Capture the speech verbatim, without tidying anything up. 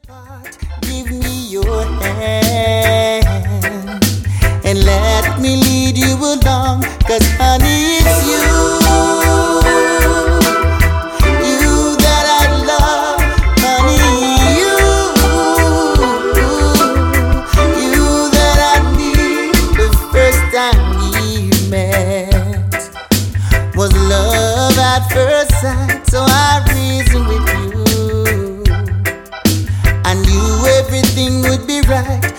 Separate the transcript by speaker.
Speaker 1: Heart, give me your hand and let me lead you along, 'cause honey, it's you, you that I love, honey, you, you that I need. The first time we met was love at first sight, so I reasoned with you. I knew everything would be right